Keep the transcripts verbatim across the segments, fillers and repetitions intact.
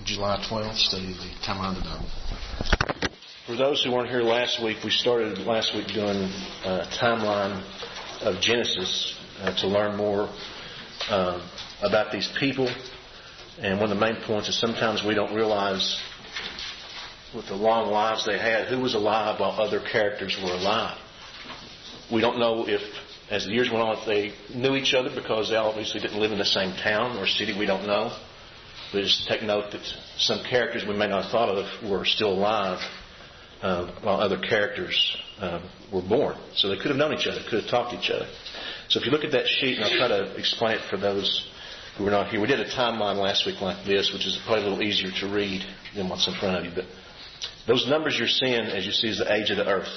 July twelfth, study the timeline of the Bible. For those who weren't here last week, we started last week doing a timeline of Genesis uh, to learn more uh, about these people. And one of the main points is sometimes we don't realize with the long lives they had, who was alive while other characters were alive. We don't know if, as the years went on, if they knew each other because they obviously didn't live in the same town or city. We don't know. But just take note that some characters we may not have thought of were still alive uh, while other characters uh, were born. So they could have known each other, could have talked to each other. So if you look at that sheet, and I'll try to explain it for those who were not here. We did a timeline last week like this, which is probably a little easier to read than what's in front of you. But those numbers you're seeing, as you see, is the age of the earth.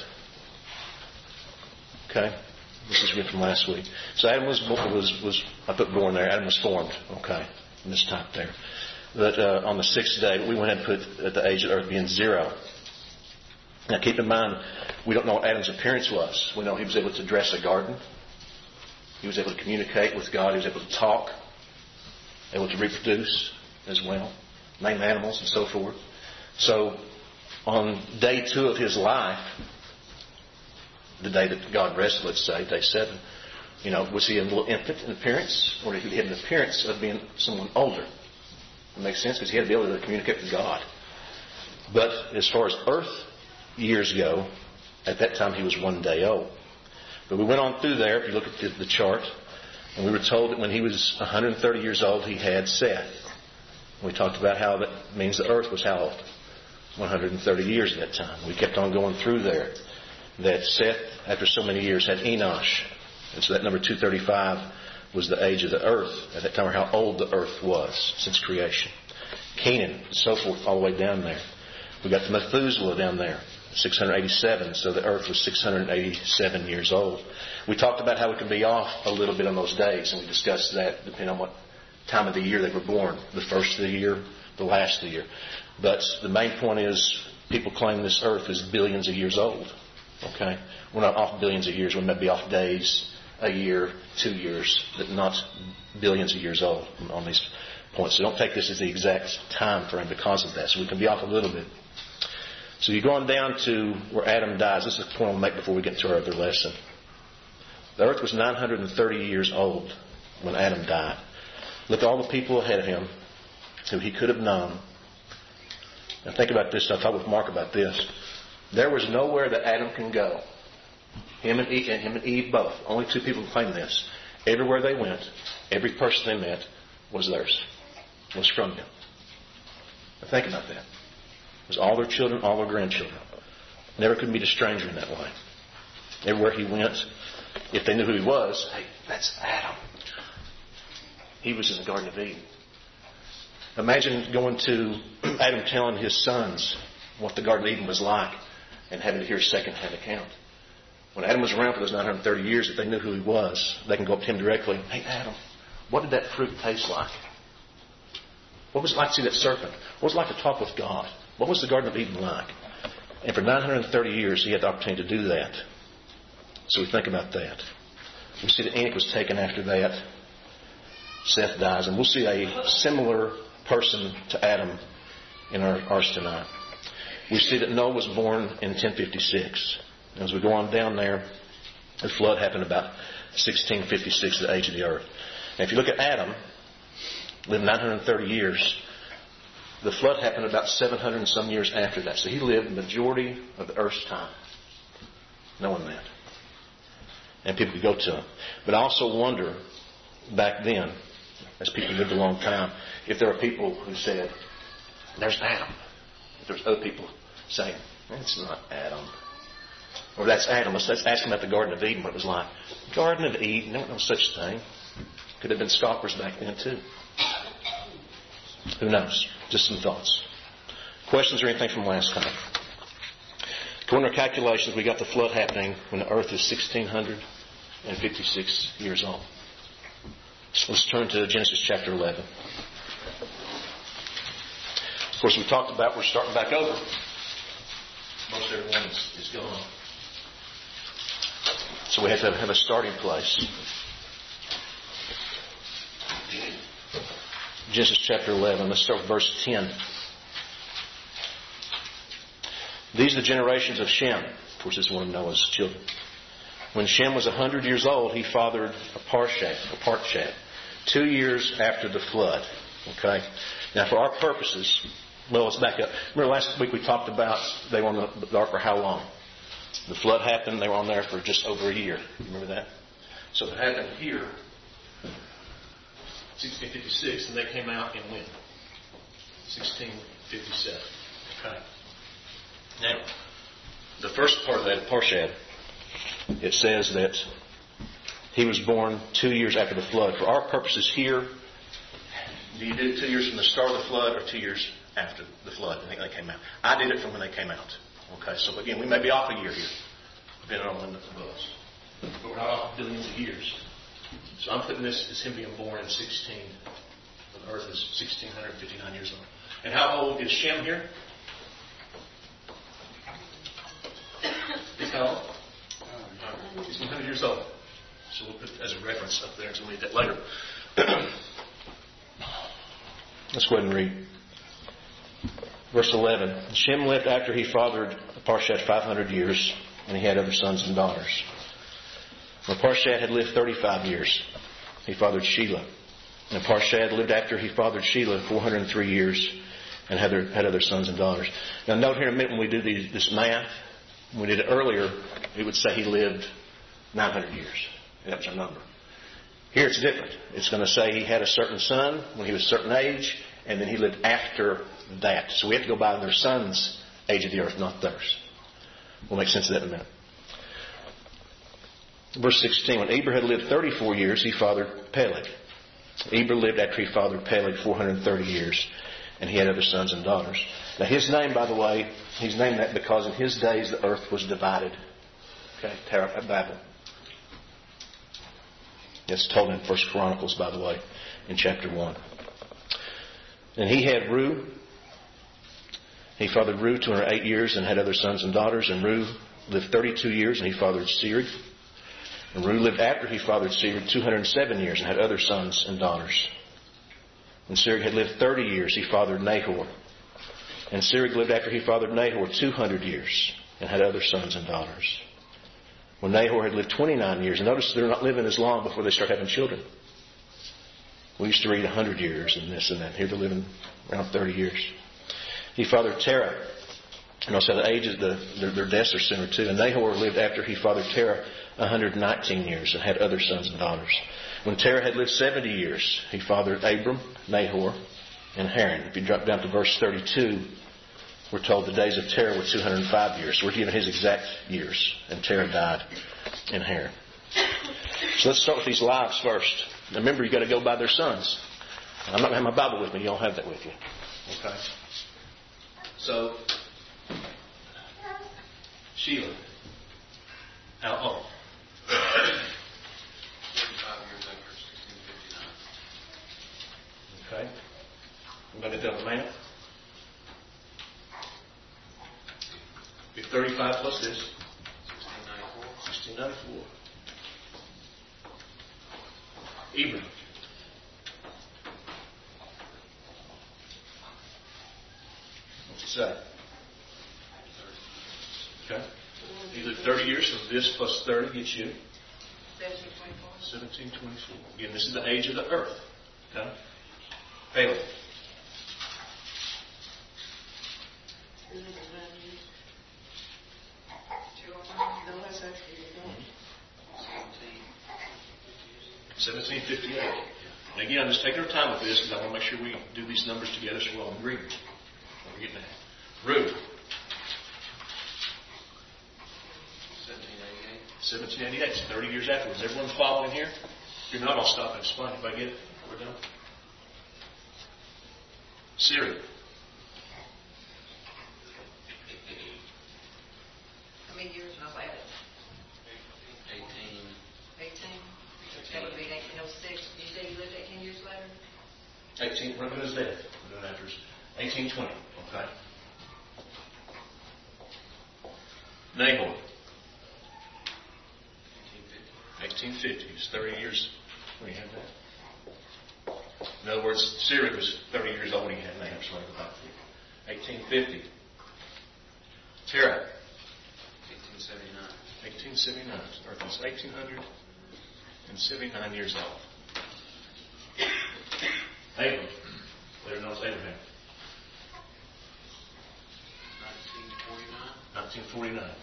Okay? This is written from last week. So Adam was, was, was I put born there. Adam was formed. Okay. In this type there. But uh, on the sixth day, we went ahead and put at the age of the earth being zero. Now keep in mind, we don't know what Adam's appearance was. We know he was able to dress a garden. He was able to communicate with God. He was able to talk. Able to reproduce as well. Name animals and so forth. So on day two of his life, the day that God rested, let's say, day seven, you know, was he a little infant in appearance? Or did he have an appearance of being someone older? It makes sense because he had to be able to communicate with God. But as far as earth years go, at that time he was one day old. But we went on through there, if you look at the, the chart, and we were told that when he was one hundred thirty years old, he had Seth. We talked about how that means the earth was how old? one hundred thirty years at that time. We kept on going through there. That Seth, after so many years, had Enosh. And so that number two thirty-five was the age of the earth at that time, or how old the earth was since creation. Canaan, and so forth, all the way down there. We got the Methuselah down there, six hundred eighty-seven, so the earth was six hundred eighty-seven years old. We talked about how we could be off a little bit on those days, and we discussed that depending on what time of the year they were born, the first of the year, the last of the year. But the main point is people claim this earth is billions of years old. Okay? We're not off billions of years. We may be off days, a year, two years, but not billions of years old on these points. So don't take this as the exact time frame because of that. So we can be off a little bit. So you're going down to where Adam dies. This is the point I'll make before we get to our other lesson. The earth was nine hundred thirty years old when Adam died. Look at all the people ahead of him who he could have known. Now think about this. I talked with Mark about this. There was nowhere that Adam can go. Him and Eve, and him and Eve both. Only two people claim this. Everywhere they went, every person they met was theirs. Was from them. Now think about that. It was all their children, all their grandchildren. Never could meet a stranger in that way. Everywhere he went, if they knew who he was, hey, that's Adam. He was in the Garden of Eden. Imagine going to Adam telling his sons what the Garden of Eden was like and having to hear a second-hand account. When Adam was around for those nine hundred thirty years, if they knew who he was, they can go up to him directly. Hey, Adam, what did that fruit taste like? What was it like to see that serpent? What was it like to talk with God? What was the Garden of Eden like? And for nine hundred thirty years, he had the opportunity to do that. So we think about that. We see that Enoch was taken after that. Seth dies. And we'll see a similar person to Adam in our ours tonight. We see that Noah was born in ten fifty-six. As we go on down there, the flood happened about sixteen fifty-six, the age of the earth. And if you look at Adam, lived nine hundred thirty years. The flood happened about seven hundred and some years after that. So he lived the majority of the earth's time knowing that. And people could go to him. But I also wonder, back then, as people lived a long time, if there were people who said, there's Adam. If there was other people saying, that's not Adam. Or that's Adam. Let's, let's ask him about the Garden of Eden, what it was like. Garden of Eden, no, no such thing. Could have been scoffers back then too. Who knows? Just some thoughts. Questions or anything from last time? According to our calculations, we got the flood happening when the earth is sixteen fifty-six years old. So let's turn to Genesis chapter eleven. Of course, we talked about we're starting back over. Most everyone is, is gone. So we have to have a starting place. Genesis chapter eleven. Let's start with verse ten. These are the generations of Shem. Of course, this is one of Noah's children. When Shem was a hundred years old, he fathered Arpachshad, Arpachshad, two years after the flood. Okay? Now, for our purposes, well, let's back up. Remember last week we talked about they were on the ark for how long? The flood happened. They were on there for just over a year. Remember that? So it happened here, sixteen fifty-six, and they came out in when? sixteen fifty-seven. Okay. Now, the first part of that, Arpachshad, it says that he was born two years after the flood. For our purposes here, do you do two years from the start of the flood or two years after the flood? I think they came out. I did it from when they came out. Okay, so again, we may be off a year here, depending on when it was. But we're not off billions of years. So I'm putting this as him being born in sixteen. The earth is sixteen fifty-nine years old. And how old is Shem here? He's how old? He's one hundred years old. So we'll put it as a reference up there until we need that later. Let's go ahead and read. Verse eleven. Shem lived after he fathered Arpachshad five hundred years, and he had other sons and daughters. When Arpachshad had lived thirty-five years, he fathered Shelah. And Arpachshad lived after he fathered Shelah four hundred three years, and had other, had other sons and daughters. Now note here in a minute when we do these, this math, when we did it earlier, it would say he lived nine hundred years. That was our number. Here it's different. It's going to say he had a certain son when he was a certain age, and then he lived after that. So we have to go by their son's age of the earth, not theirs. We'll make sense of that in a minute. Verse sixteen, when Eber had lived thirty-four years, he fathered Peleg. Eber lived after he fathered Peleg four hundred thirty years, and he had other sons and daughters. Now his name, by the way, he's named that because in his days the earth was divided. Okay, Tower of Babel. It's told in First Chronicles, by the way, in chapter one. And he had Ru. He fathered Ru two hundred eight years and had other sons and daughters. And Ru lived thirty-two years and he fathered Sered. And Ru lived after he fathered Sered two hundred seven years and had other sons and daughters. When Sered had lived thirty years, he fathered Nahor. And Sered lived after he fathered Nahor two hundred years and had other sons and daughters. When Nahor had lived twenty-nine years, and notice they're not living as long before they start having children. We used to read one hundred years and this and that. Here they're living around thirty years. He fathered Terah. And also the ages, the, their, their deaths are similar too. And Nahor lived after he fathered Terah one hundred nineteen years and had other sons and daughters. When Terah had lived seventy years, he fathered Abram, Nahor, and Haran. If you drop down to verse thirty-two, we're told the days of Terah were two hundred five years. So we're given his exact years. And Terah died in Haran. So let's start with these lives first. Now remember, you've got to go by their sons. I'm not going to have my Bible with me. You don't have that with you. Okay? So, Shelah. How old? thirty-five years after sixteen fifty-nine. Okay. I'm going to get the math. Be thirty-five plus this. sixteen ninety-four. sixteen ninety-four. Eber. What's it say? Okay. You live thirty years, so this plus thirty gets you seventeen twenty-four. Again, this is the age of the earth. Okay. Peleg. seventeen fifty-eight. And again, I'm just taking our time with this because I want to make sure we do these numbers together so we're all agreed. We're getting that. Ru. seventeen eighty-eight. So thirty years afterwards. Everyone following here? If you're not, I'll stop and explain. If I get it, we're done. Sered. How many years was that? eighteen. eighteen? That would be eighteen oh six. Did you say you lived eighteen years later? eighteen. When was his death? We're doing after eighteen twenty. Okay. Nahor. eighteen fifty. It's thirty years when he had that. In other words, Sered was thirty years old when he had Nahor. So I go back to eighteen fifty. Tara. eighteen seventy-nine. eighteen seventy-nine. Earth was eighteen seventy-nine years old. Abram, better known as Abraham. nineteen forty-nine. nineteen forty-nine.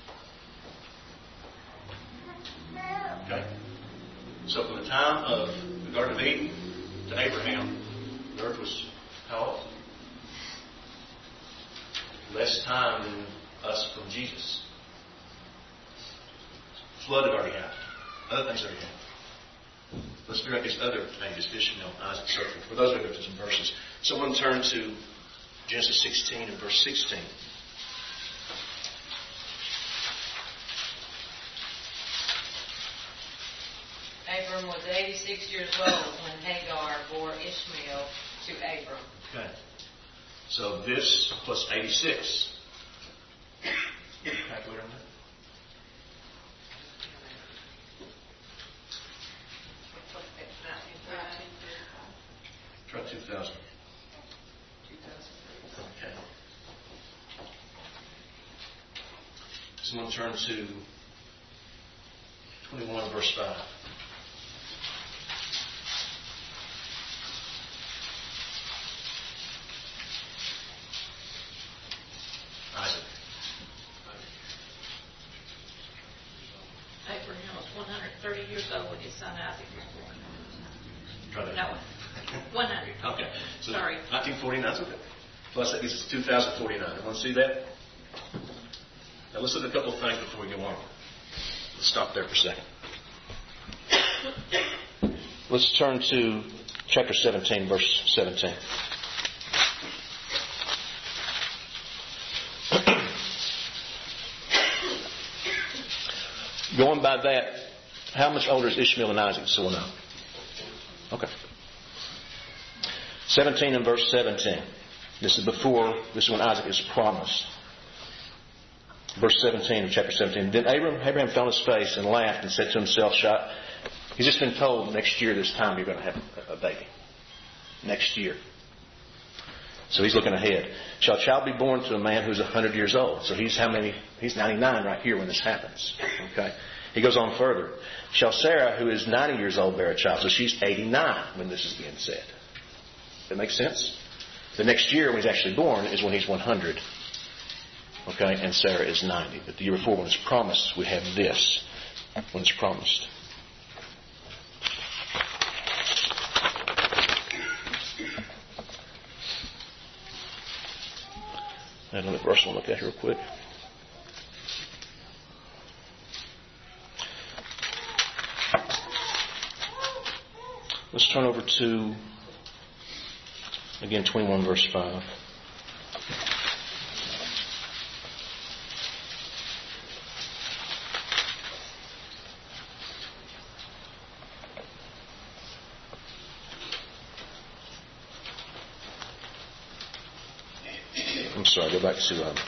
Okay. So from the time of the Garden of Eden to Abraham, the earth was how old? Less time than us from Jesus. Flood had already happened. Other things already happened. Let's figure out these other ages, Ishmael, Isaac, so forth. For those, we're going to go to some verses. Someone turn to Genesis sixteen and verse sixteen. Abram was eighty-six years old when Hagar bore Ishmael to Abram. Okay. So this plus eighty-six. Calculator on that? Try two thousand. Okay. Someone turn to twenty-one verse five. Isaac. Abraham was one hundred thirty years old when his son Isaac was born. Try that. No, one hundred. Okay. So Sorry. nineteen forty-nine, that's okay. Plus that gives us two thousand forty-nine. Want to see that? Now let's look at a couple of things before we go on. Let's stop there for a second. Let's turn to chapter seventeen, verse seventeen. Going by that, how much older is Ishmael and Isaac? So we'll know. Okay. seventeen and verse seventeen. This is before, this is when Isaac is promised. Verse seventeen of chapter seventeen. Then Abraham, Abraham fell on his face and laughed and said to himself, "Shall He's just been told next year this time you're going to have a baby. Next year. So he's looking ahead. Shall a child be born to a man who's one hundred years old? So he's how many? He's ninety-nine right here when this happens. Okay. He goes on further. Shall Sarah, who is ninety years old, bear a child? So she's eighty-nine when this is being said. That makes sense? The next year when he's actually born is when he's one hundred. Okay. And Sarah is ninety. But the year before when it's promised, we have this. When it's promised. And another verse we'll look at here real quick. Let's turn over to, again, twenty-one verse five. I'm sorry, go back to um,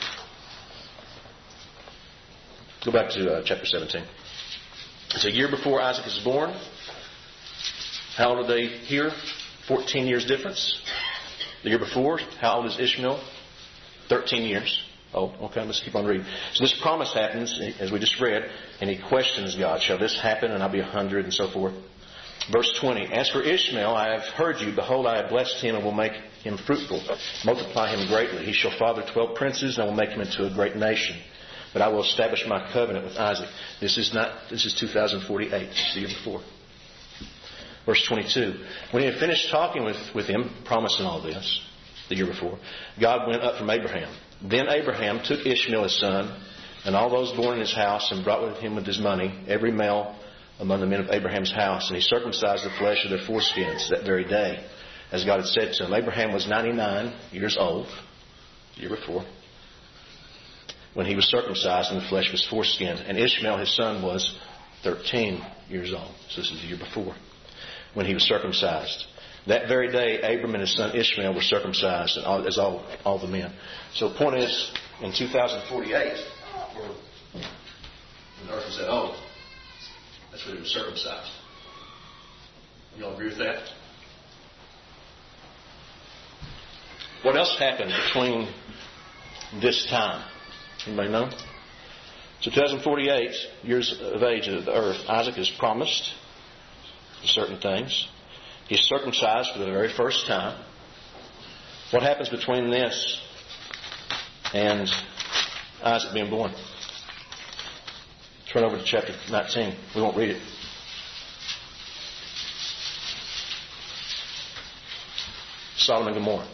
go back to uh, chapter seventeen. It's a year before Isaac is born. How old are they here? Fourteen years difference. The year before, how old is Ishmael? Thirteen years. Oh, okay, let's keep on reading. So this promise happens, as we just read, and he questions God. Shall this happen and I'll be a hundred and so forth? Verse twenty. As for Ishmael, I have heard you. Behold, I have blessed him and will make him fruitful. Multiply him greatly. He shall father twelve princes and I will make him into a great nation. But I will establish my covenant with Isaac. This is not, this is two thousand forty-eight. This is the year before. Verse twenty-two. When he had finished talking with, with him, promising all this, the year before, God went up from Abraham. Then Abraham took Ishmael his son and all those born in his house and brought with him with his money every male among the men of Abraham's house. And he circumcised the flesh of their foreskins that very day, as God had said to him. Abraham was ninety-nine years old, the year before, when he was circumcised and the flesh was foreskin. And Ishmael, his son, was thirteen years old. So this is the year before, when he was circumcised. That very day, Abram and his son Ishmael were circumcised, and all, as all, all the men. So the point is, in two thousand forty-eight, when the earth was that old, that's when he was circumcised. You all agree with that? What else happened between this time? Anybody know? So two thousand forty-eight years of age of the earth, Isaac is promised certain things. He's circumcised for the very first time. What happens between this and Isaac being born? Turn over to chapter nineteen. We won't read it. Sodom and Gomorrah.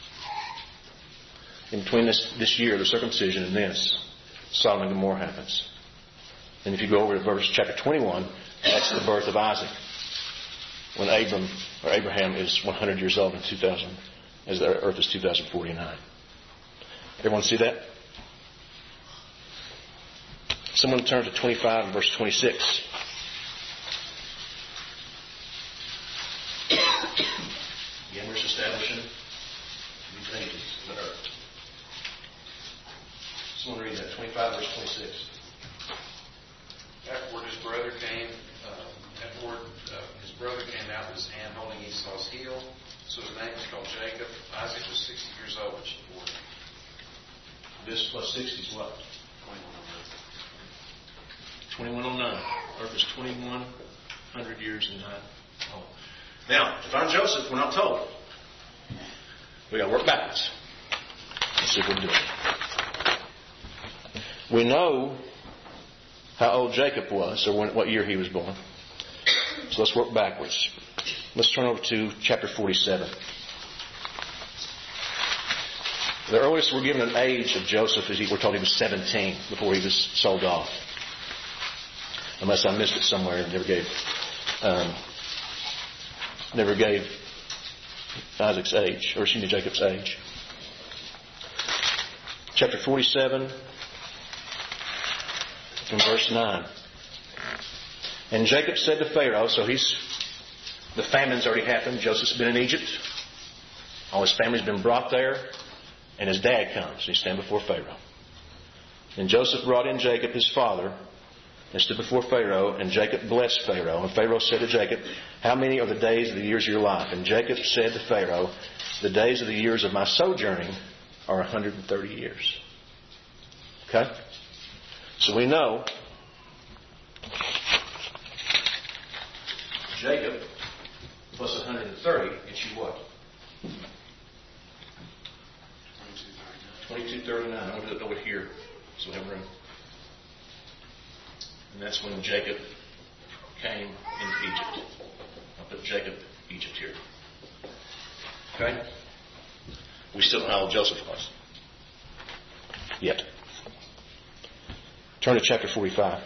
In between this, this year, the circumcision, and this, Sodom and Gomorrah happens. And if you go over to verse chapter twenty-one, that's the birth of Isaac. When Abram or Abraham is one hundred years old in two thousand, as the earth is two thousand forty-nine. Everyone see that? Someone turn to twenty-five and verse twenty-six. Again, we're establishing new pages of the earth. Someone read that, twenty-five verse twenty-six. Afterward his brother came, uh, afterward uh, his brother came out with his hand holding Esau's heel. So his name was called Jacob. Isaac was sixty years old when she bore him. This plus sixty is what? twenty-one oh nine. Earth is twenty-one hundred years and nine. Oh. Now, to find Joseph, we're not told. We got to work backwards. Let's see if we can do it. We know how old Jacob was, or when, what year he was born. So let's work backwards. Let's turn over to chapter forty-seven. The earliest we're given an age of Joseph is, we're told he was seventeen before he was sold off. Unless I missed it somewhere and never gave, um, never gave Isaac's age, or excuse me, Jacob's age. Chapter forty-seven, from verse nine. And Jacob said to Pharaoh, so he's, the famine's already happened. Joseph's been in Egypt. All his family's been brought there. And his dad comes. He stands before Pharaoh. And Joseph brought in Jacob, his father, and stood before Pharaoh. And Jacob blessed Pharaoh. And Pharaoh said to Jacob, how many are the days of the years of your life? And Jacob said to Pharaoh, the days of the years of my sojourning are one hundred thirty years. Okay? So we know Jacob plus one hundred thirty gets you what? twenty-two thirty-nine. I'm going to do it over here so we have room. And that's when Jacob came into Egypt. I'll put Jacob, Egypt here. Okay? We still don't know how old Joseph was. Yet. Turn to chapter forty-five.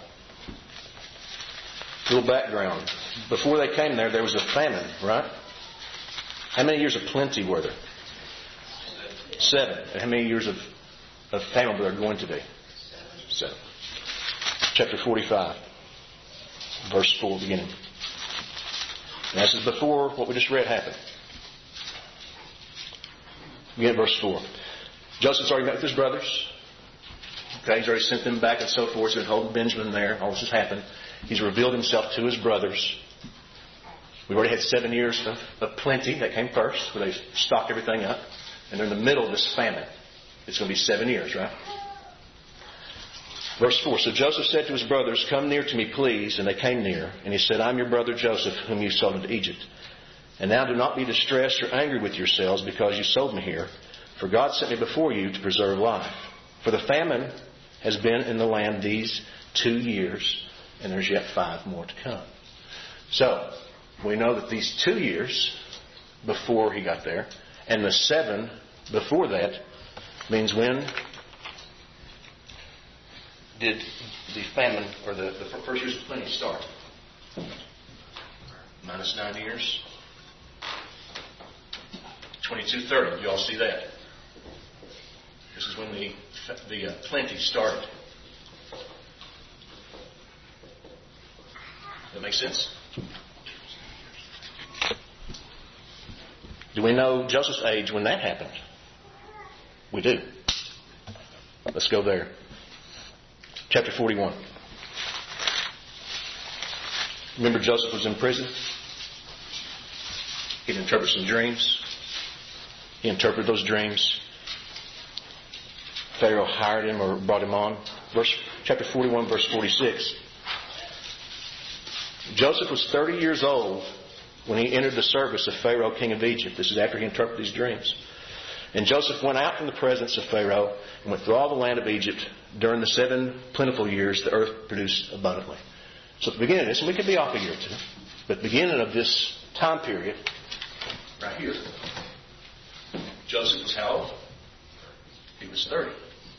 A little background. Before they came there, there was a famine, right? How many years of plenty were there? Seven. And how many years of, of famine were there going to be? Seven. Chapter forty-five, verse four, beginning. And this is before what we just read happened. Begin at verse four. Joseph's already met with his brothers. Okay, he's already sent them back and so forth. He's been holding Benjamin there. All this has happened. He's revealed himself to his brothers. We've already had seven years of, of plenty. That came first, where they stocked everything up. And they're in the middle of this famine. It's going to be seven years, right? Verse four. So Joseph said to his brothers, come near to me, please. And they came near. And he said, I'm your brother Joseph, whom you sold into Egypt. And now do not be distressed or angry with yourselves because you sold me here. For God sent me before you to preserve life. For the famine has been in the land these two years, and there's yet five more to come. So, we know that these two years before he got there, and the seven before that, means when did the famine, or the, the first years of plenty start? Minus nine years. twenty-two thirty. You all see that? This is when the, the uh, plenty started. That make sense? Do we know Joseph's age when that happened? We do. Let's go there. Chapter forty-one. Remember Joseph was in prison? He'd interpret some dreams. He interpreted those dreams. Pharaoh hired him or brought him on. Verse, chapter forty-one, verse forty-six. Joseph was thirty years old when he entered the service of Pharaoh, king of Egypt. This is after he interpreted these dreams. And Joseph went out from the presence of Pharaoh and went through all the land of Egypt. During the seven plentiful years, the earth produced abundantly. So at the beginning of this, and we could be off a year or two, but at the beginning of this time period, right here, Joseph was how old? He was thirty.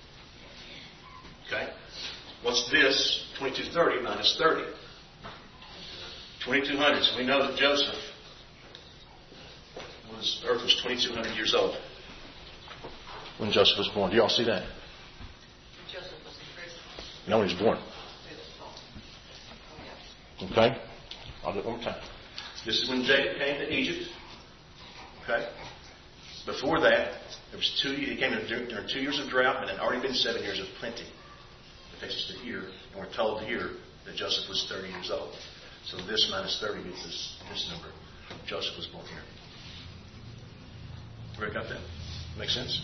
Okay? What's this? twenty-two thirty minus thirty. twenty-two hundred. So we know that Joseph was, the earth was twenty-two hundred years old when Joseph was born. Do you all see that? Joseph was in prison. No, when he was born. He was born. Okay? I'll do it one more time. This is when Jacob came to Egypt. Okay? Before that, there was two. He came in during two years of drought, and it had already been seven years of plenty. It takes us to here, and we're told here that Joseph was thirty years old. So this minus thirty gets us this number. Joseph was born here. Everybody got that? Make sense?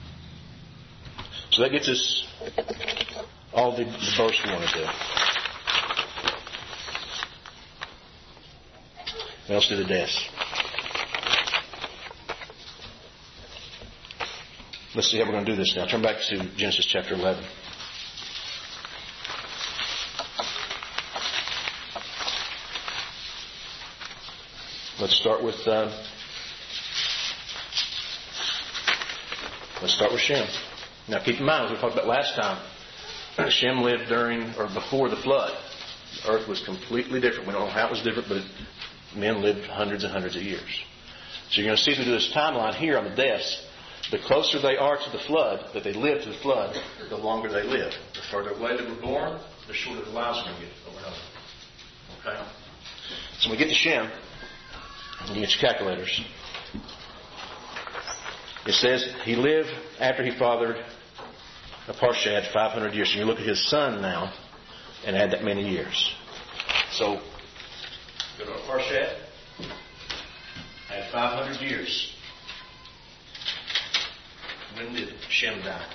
So that gets us all the, the verse we want to do. Now let's do the deaths. Let's see how we're going to do this now. Turn back to Genesis chapter eleven. Let's start with uh, let's start with Shem. Now keep in mind, as we talked about last time, Shem lived during or before the flood. The earth was completely different. We don't know how it was different, but men lived hundreds and hundreds of years. So you're going to see as we do this timeline here on the deaths, the closer they are to the flood, that they lived to the flood, the longer they live. The further away they were born, the shorter the lives are going to get over and over. Okay? So when we get to Shem, you get your calculators. It says he lived after he fathered a Parshad five hundred years. So you look at his son now and add that many years. So go to a Parshad, add five hundred years. When did Shem die?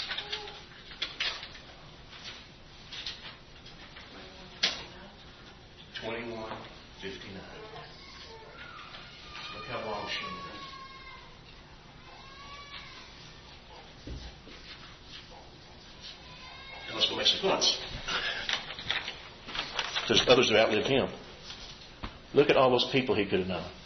twenty-one fifty-nine. Look how long Shem lived. Now let's go make some points. There's others who outlived him. Look at all those people he could have known.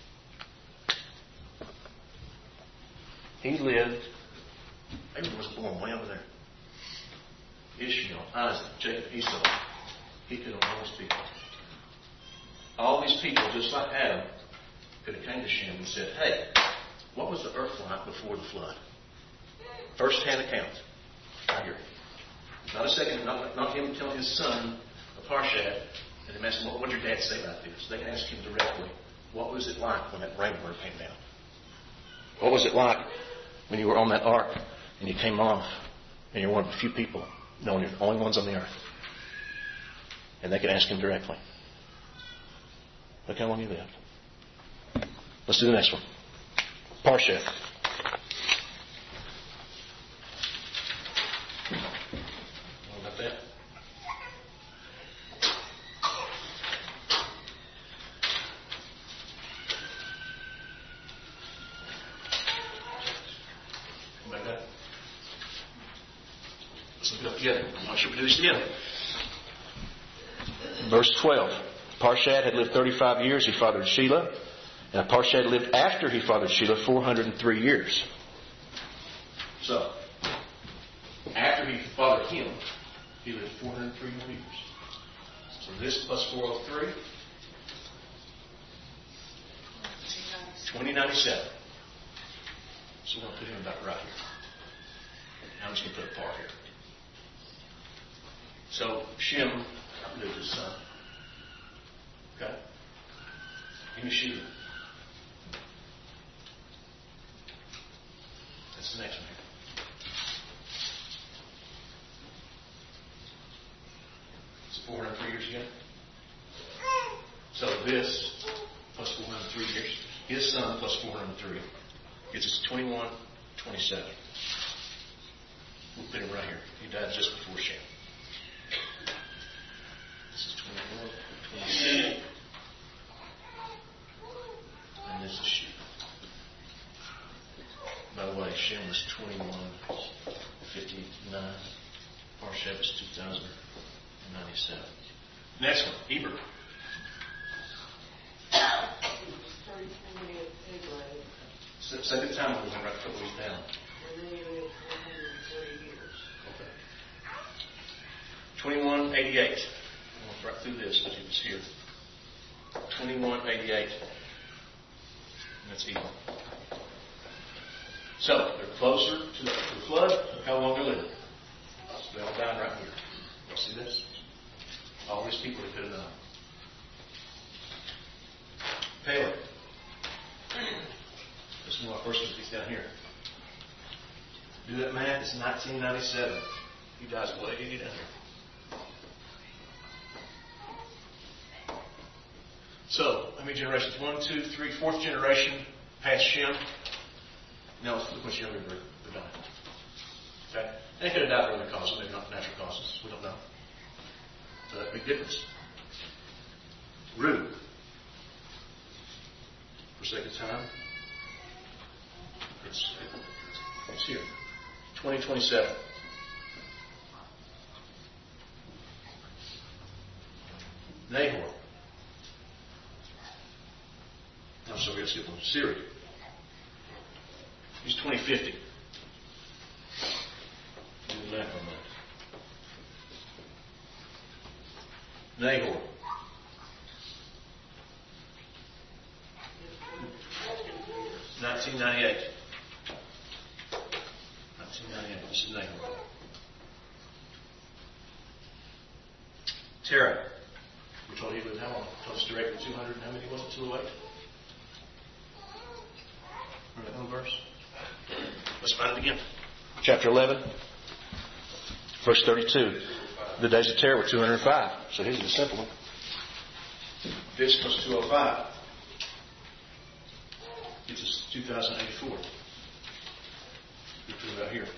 He lived, Abraham was born way over there. Ishmael, Isaac, Jacob, Esau. He could have known those people. All these people, just like Adam, could have came to Shem and said, hey, what was the earth like before the flood? First-hand account. Right here. Not a second, not, not him telling his son, a Parshad, and him asking, what did your dad say about this? They can ask him directly, what was it like when that rainbow came down? What was it like when you were on that ark and you came off and you're one of a few people, knowing you're the only ones on the earth? And they can ask him directly. Look how long he lived. Let's do the next one. Parshad. What about that? What about that? Let's look it up together. I'm not sure we do this together. Verse twelve. Parshad had lived thirty-five years. He fathered Shelah. And Parshad lived after he fathered Shelah four hundred three years. So, after he fathered him, he lived four hundred three more years. So this plus four hundred three, twenty ninety-seven. So we're going to put him about right here. I'm just going to put a par here. So Shem lived his son. Okay? Give me Shelah. That's the next one here. It's four hundred three years again. So this plus four hundred three years, his son plus four hundred three gets us twenty-one twenty-seven. We'll put him right here. He died just before Shem. This is twenty-one, twenty-seven. And this is Shem. By the way, Shem was twenty-one fifty-nine. Parshat was two thousand ninety-seven. Next one, Eber. Second time we went right a couple weeks down. Okay. twenty-one eighty-eight. I went right through this, but he was here. twenty-one eighty-eight. And that's Eber. So, they're closer to the, to the flood. Look how long they're living. So they'll die right here. Y'all see this? All these people that could have died. Peleg. This is one of the first ones he's down here. Do that math, it's nineteen ninety-seven. He dies way down here. So, how many generations? One, two, three, fourth generation past Shem. Now let's look when Shem and Eber died. Okay? They could have died of other causes, maybe not natural causes. We don't know. So that's a big difference. Reuben. For sake of time, it's, it's here. twenty twenty-seven. Nahor. I'm sorry, we got to skip one. Syria. He's twenty fifty. Do the math on that. Nahor. nineteen ninety-eight. nineteen ninety-eight. This is Nahor. Terah. We told you he lived how long? Told us directly two hundred. How many was it? two oh eight? Remember that one verse? Let's find it again. Chapter eleven, verse thirty-two. The days of Terah were two hundred five. So here's the simple one. This plus two oh five. Gives us two thousand eighty-four. We put it out here.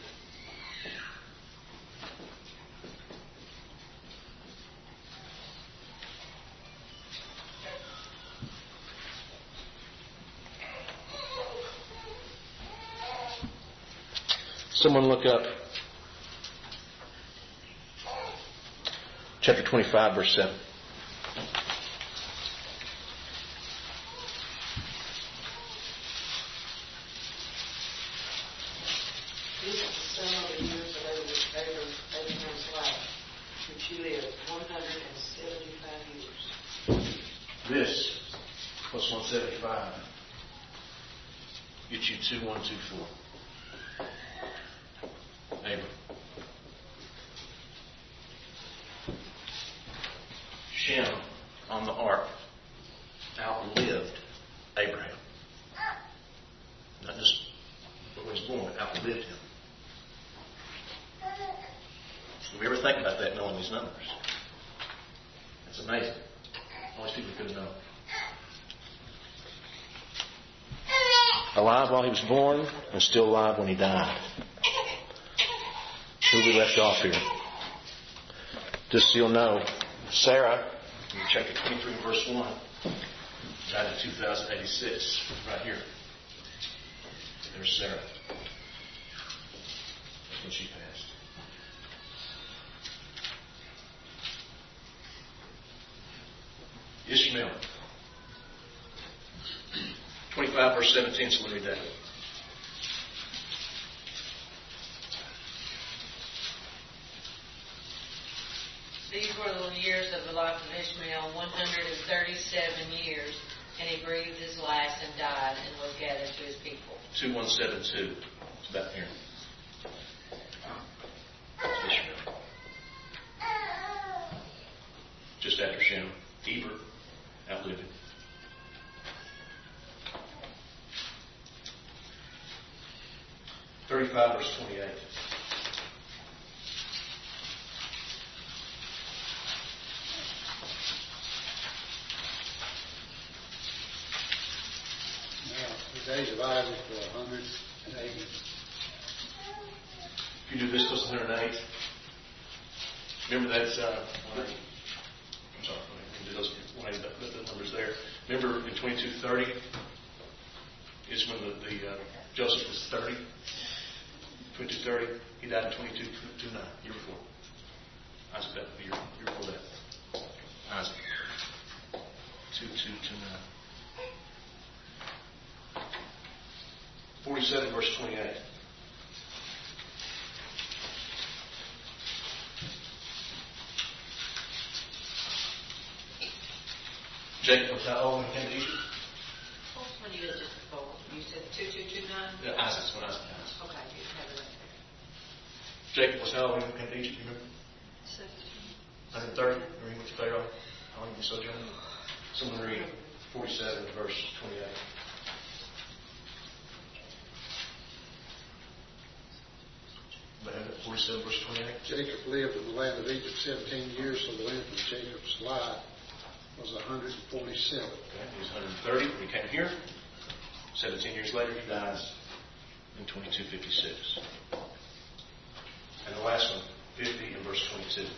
Someone look up chapter twenty-five, verse seven. This is the sum of the years of Abraham's life, which he lived, one hundred seventy-five years. This plus one hundred seventy-five gets you two thousand one hundred twenty-four. Abram. Shem on the ark outlived Abraham. Not just when he was born, but outlived him. Do we ever think about that knowing these numbers? That's amazing. All these people couldn't know. Alive while he was born and still alive when he died. Who we left off here? Just so you'll know, Sarah, in chapter twenty-three, verse one, died in two thousand eighty-six, right here. There's Sarah. That's when she passed. Ishmael. twenty-five, verse seventeen, so we'll read that. These were the years of the life of Ishmael, one hundred thirty-seven years, and he breathed his last and died and was gathered to his people. two one seven two. It's about here. It's Ishmael. Just after Shem. Eber outlived him. thirty-five, verse twenty-eight. The days of Isaac were one hundred eighty. If you do this, goes to one hundred eight. Remember that's, uh, I'm sorry, let me do those, one eighty, the, the numbers there. Remember in twenty-two thirty is when the, the uh, Joseph was thirty. twenty-two thirty, he died in twenty-two twenty-nine, year before. Isaac died the year, year before that. Isaac. twenty-two twenty-nine. forty-seven, verse twenty-eight. Jacob was how old when he came to Egypt? When you did just before, you said two two two nine? Yeah, Isaac's when Isaac died. Okay, you have it right there. Jacob was how old when he came to Egypt, you remember? Seventeen. one hundred thirty, remember what you Pharaoh? How long you sojourn? Someone read forty-seven, verse twenty-eight. forty-seven, verse twenty-eight. Jacob lived in the land of Egypt seventeen years, so the length of Jacob's life was one hundred forty-seven. Okay, he was one hundred thirty when he came here. seventeen years later, he dies in twenty-two fifty-six. And the last one, fifty and verse twenty-two.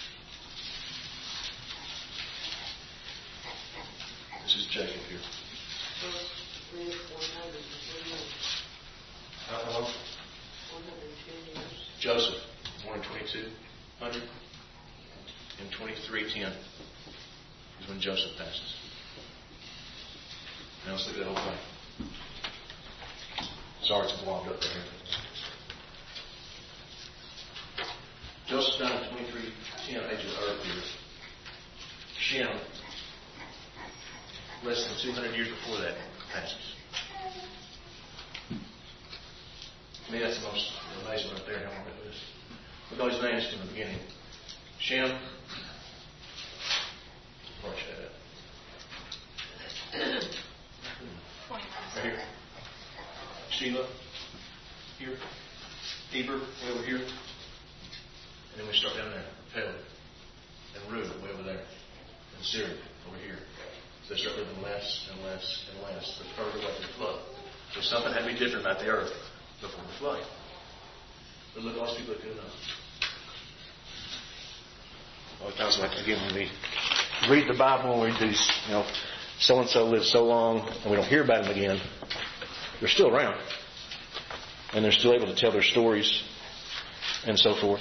This is Jacob here. Lived one hundred ten years. How long? one hundred ten years. Joseph, born in twenty-two hundred. In twenty-three ten is when Joseph passes. Now let's look at that whole thing. Sorry, it's blocked up there. Joseph died in twenty-three ten, age of earth here. Shem, less than two hundred years before that, passes. To me, that's the most amazing right there, how long it is. Look at all these names from the beginning. Shem. Where's that at? Right here. Sheila. Here. Eber, way over here. And then we start down there. Peleg. And Reuben, way over there. And Syria, over here. So they start living less and less and less the further away from the flood. So something had to be different about the earth before the flood. But look at all these people that could have known. A lot of times, like again, when we read the Bible and we read these, you know, so and so lived so long, and we don't hear about them again, they're still around, and they're still able to tell their stories, and so forth.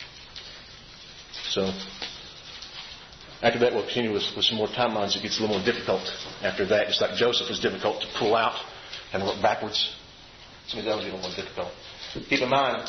So, after that, we'll continue with, with some more timelines. It gets a little more difficult after that. Just like Joseph was difficult to pull out and work backwards. Some of that was a little more difficult. Keep in mind,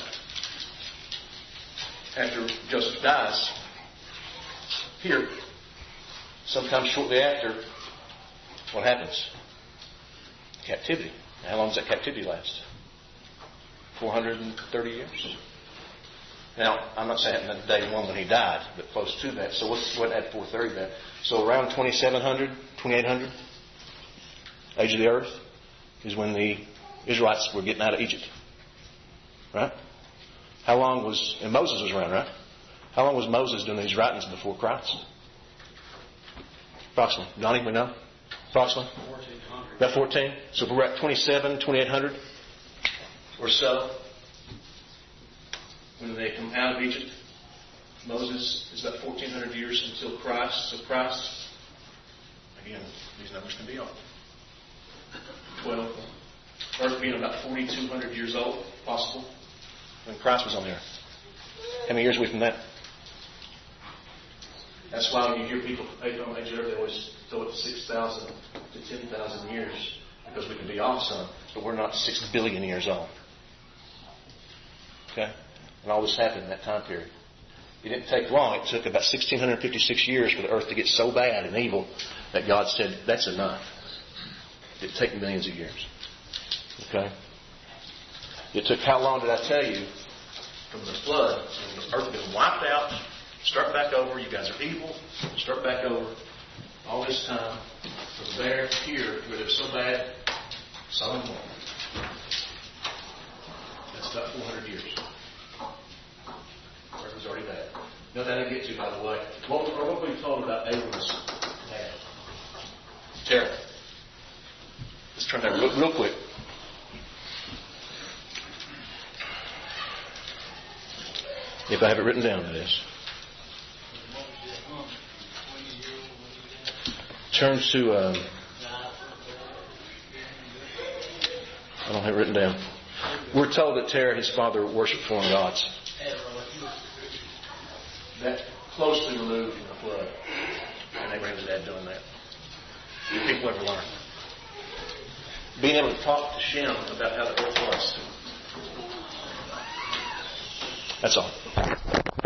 after Joseph dies, here, sometime shortly after, what happens? Captivity. How long does that captivity last? four hundred thirty years. Now, I'm not saying that day one when he died, but close to that. So what's what at four thirty then? So around twenty-seven hundred, twenty-eight hundred, age of the earth, is when the Israelites were getting out of Egypt. Right? How long was, and Moses was around, right? How long was Moses doing these writings before Christ? Approximately. Donnie, we know? Approximately? fourteen hundred. About fourteen. So if we're at twenty-seven, twenty-eight hundred or so, when they come out of Egypt, Moses is about fourteen hundred years until Christ. So Christ, again, these numbers can be off. twelve. Earth being about forty-two hundred years old, possible, when Christ was on the earth. How many years away from that? That's why when you hear people age on age of earth, they always throw it to six thousand to ten thousand years, because we can be off some, but we're not six billion years old. Okay? And all this happened in that time period. It didn't take long. It took about one thousand six hundred fifty-six years for the earth to get so bad and evil that God said, that's enough. It took millions of years. Okay? It took how long did I tell you? From the flood, the earth had been wiped out, start back over, you guys are evil, start back over. All this time, from there to here, where it was so bad, Sodom and Gomorrah. That's about four hundred years. Earth was already bad. Now that I get to, by the way, what, what were we told about Abram's dad? Terah. Let's turn that real, real quick. If I have it written down, that is. Turn to, um, I don't have it written down. We're told that Terah, his father, worshipped foreign gods. That closely removed from the flood. And Abraham's dad doing that. Do people ever learn? Being able to talk to Shem about how the earth was. That's all.